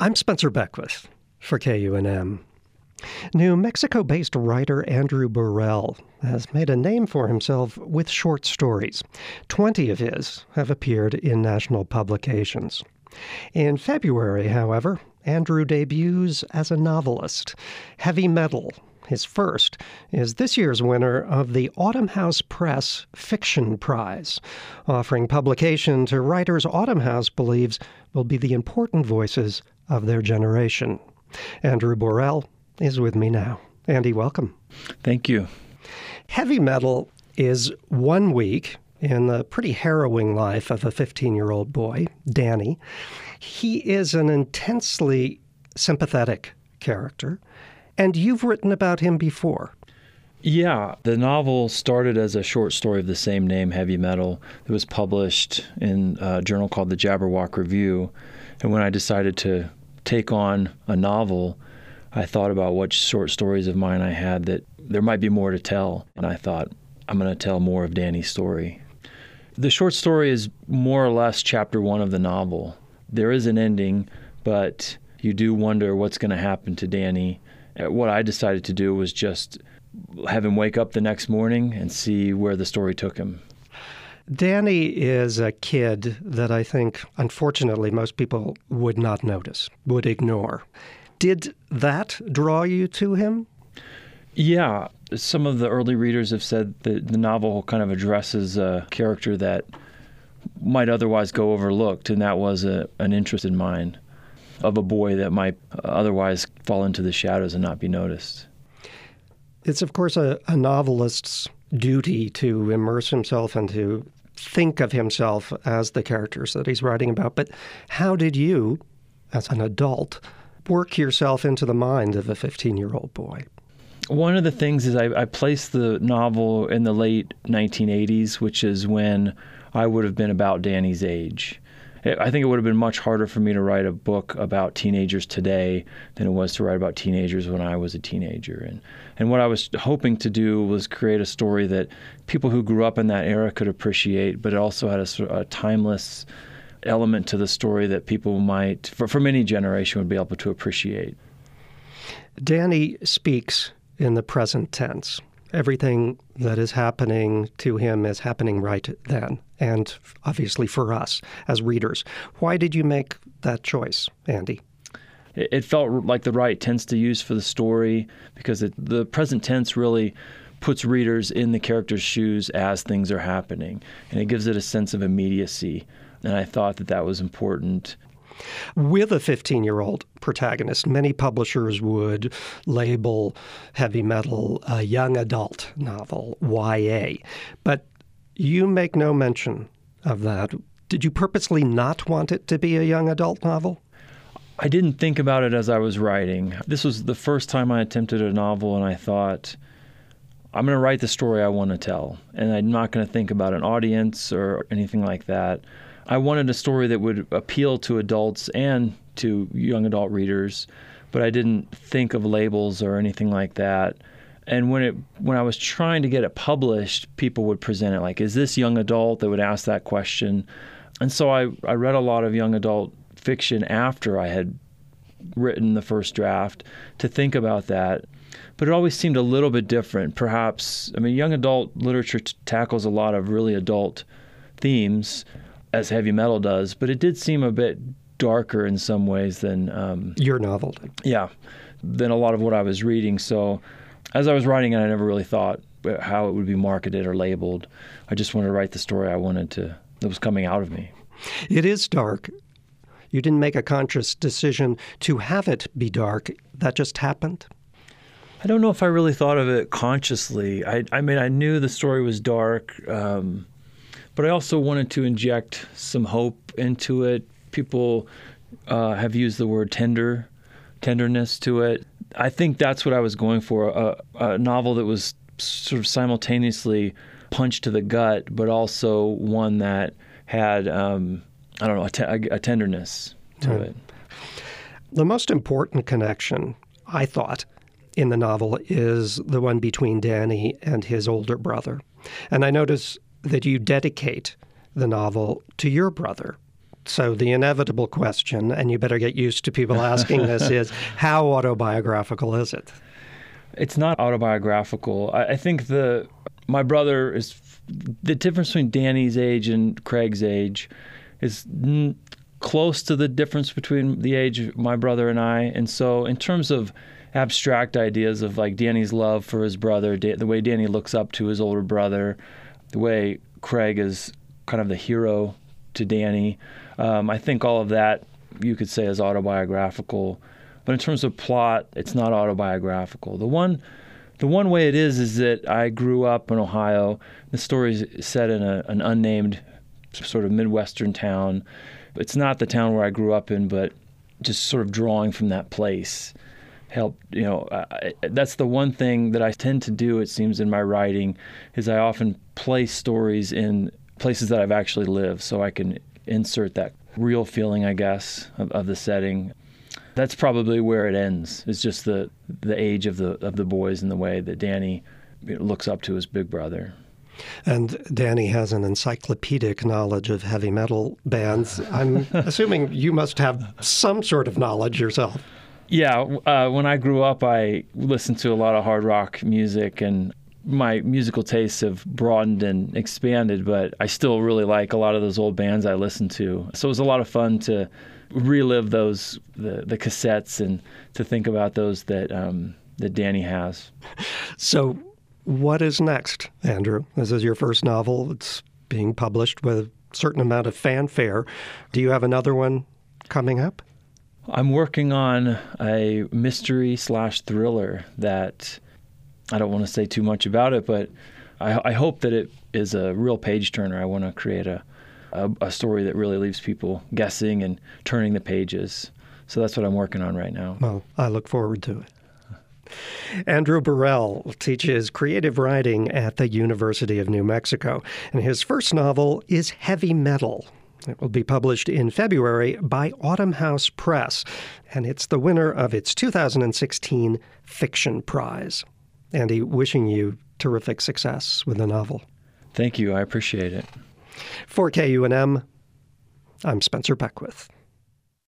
I'm Spencer Beckwith for KUNM. New Mexico-based writer Andrew Borrell has made a name for himself with short stories. 20 of his have appeared in national publications. In February, however, Andrew debuts as a novelist. Heavy Metal, his first, is this year's winner of the Autumn House Press Fiction Prize, offering publication to writers Autumn House believes will be the important voices of their generation. Andrew Borrell is with me now. Andy, welcome. Thank you. Heavy Metal is 1 week in the pretty harrowing life of a 15-year-old boy, Danny. He is an intensely sympathetic character, and you've written about him before. Yeah, the novel started as a short story of the same name, Heavy Metal. It was published in a journal called the Jabberwock Review. And when I decided to take on a novel, I thought about what short stories of mine I had that there might be more to tell. And I thought, I'm going to tell more of Danny's story. The short story is more or less chapter 1 of the novel. There is an ending, but you do wonder what's going to happen to Danny. What I decided to do was just have him wake up the next morning and see where the story took him. Danny is a kid that I think, unfortunately, most people would not notice, would ignore. Did that draw you to him? Yeah. Some of the early readers have said that the novel kind of addresses a character that might otherwise go overlooked, and that was an interest in mine, of a boy that might otherwise fall into the shadows and not be noticed. It's, of course, a novelist's duty to immerse himself and to think of himself as the characters that he's writing about. But how did you, as an adult, work yourself into the mind of a 15-year-old boy? One of the things is I placed the novel in the late 1980s, which is when I would have been about Danny's age. I think it would have been much harder for me to write a book about teenagers today than it was to write about teenagers when I was a teenager. And what I was hoping to do was create a story that people who grew up in that era could appreciate, but it also had a timeless element to the story that people might, from any generation, would be able to appreciate. Danny speaks in the present tense. Everything that is happening to him is happening right then, and obviously for us as readers. Why did you make that choice, Andy? It felt like the right tense to use for the story because the present tense really puts readers in the character's shoes as things are happening, and it gives it a sense of immediacy. And I thought that was important. With a 15-year-old protagonist, many publishers would label Heavy Metal a young adult novel, YA. But you make no mention of that. Did you purposely not want it to be a young adult novel? I didn't think about it as I was writing. This was the first time I attempted a novel, and I thought, I'm going to write the story I want to tell, and I'm not going to think about an audience or anything like that. I wanted a story that would appeal to adults and to young adult readers, but I didn't think of labels or anything like that. And when I was trying to get it published, people would present it like, is this young adult? They would ask that question. And so I read a lot of young adult fiction after I had written the first draft to think about that. But it always seemed a little bit different. Perhaps, young adult literature tackles a lot of really adult themes, as Heavy Metal does, but it did seem a bit darker in some ways than... your novel. Yeah, than a lot of what I was reading. So as I was writing it, I never really thought how it would be marketed or labeled. I just wanted to write the story I wanted to, that was coming out of me. It is dark. You didn't make a conscious decision to have it be dark. That just happened? I don't know if I really thought of it consciously. I knew the story was dark, but I also wanted to inject some hope into it. People have used the word tenderness to it. I think that's what I was going for, a novel that was sort of simultaneously punch to the gut, but also one that had, a tenderness to it. The most important connection, I thought, in the novel is the one between Danny and his older brother. And I notice that you dedicate the novel to your brother, So the inevitable question, and you better get used to people asking this, is how autobiographical is it? It's not autobiographical. I think my brother is the difference between Danny's age and Craig's age is close to the difference between the age of my brother and I. And so in terms of abstract ideas of like Danny's love for his brother, the way Danny looks up to his older brother, the way Craig is kind of the hero to Danny, I think all of that you could say is autobiographical. But in terms of plot, it's not autobiographical. The one way it is that I grew up in Ohio. The story is set in an unnamed sort of Midwestern town. It's not the town where I grew up in, but just sort of drawing from that place helped. That's the one thing that I tend to do, it seems, in my writing, is I often place stories in places that I've actually lived, so I can insert that real feeling, I guess, of the setting. That's probably where it ends. It's just the age of the boys and the way that Danny looks up to his big brother. And Danny has an encyclopedic knowledge of heavy metal bands. I'm assuming you must have some sort of knowledge yourself. Yeah, when I grew up, I listened to a lot of hard rock music, and my musical tastes have broadened and expanded, but I still really like a lot of those old bands I listened to. So it was a lot of fun to relive those, the cassettes, and to think about those that Danny has. So what is next, Andrew? This is your first novel. It's being published with a certain amount of fanfare. Do you have another one coming up? I'm working on a mystery/thriller that I don't want to say too much about it, but I hope that it is a real page turner. I want to create a story that really leaves people guessing and turning the pages. So that's what I'm working on right now. Well, I look forward to it. Andrew Burrell teaches creative writing at the University of New Mexico, and his first novel is Heavy Metal. It will be published in February by Autumn House Press, and it's the winner of its 2016 Fiction Prize. Andy, wishing you terrific success with the novel. Thank you. I appreciate it. For KUNM, I'm Spencer Beckwith.